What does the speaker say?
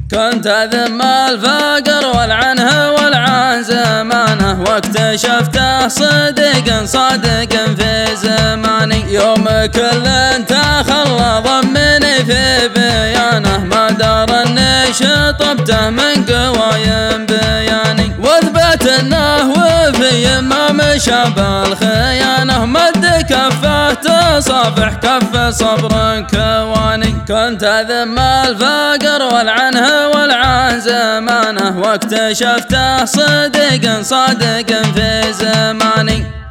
كنت أذم الفقر والعنه والعن زمانه، واكتشفته صدق صادق في زماني. يوم كل تخلى ضمني في بيانه، ما دار اني شطبته من قوايم بياني. واثبت انه وفي ما مشى بالخيانه، مد كفه تصافح كف صبر كواني. كنت أذم الفقر والعنه والعن زمانه، واكتشفته صدق صادق في زماني.